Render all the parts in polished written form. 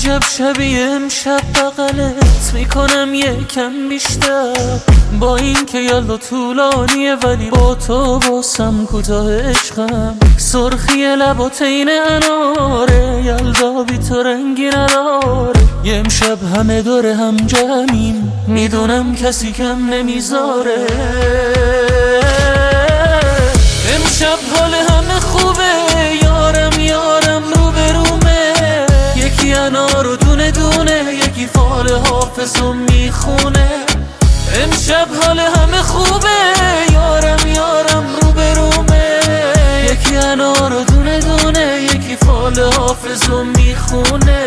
عجب شبیه امشب بغلت میکنم یکم بیشتر، با این که یلا طولانیه ولی با تو باسم کوتاه عشقم. سرخی لبات این اناره، یلدا بی تو رنگی نداره. یه امشب همه داره هم جمعیم، میدونم کسی کم نمیذاره. امشب حال همه خوبه، یارم یارم روبرومه. یکی انار و دونه دونه، یکی فال حافظو میخونه. امشب حال همه خوبه، یارم یارم روبرومه. یکی انار و دونه دونه، یکی فال حافظو میخونه.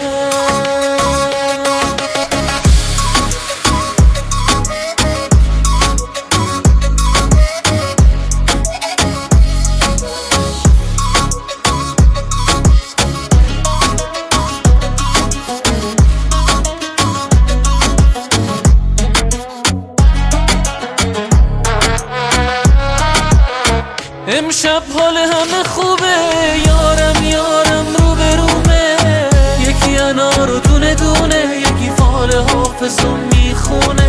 امشب حال همه خوبه، یارم یارم روبرومه. یکی انار و دونه دونه، یکی فال حافظو میخونه.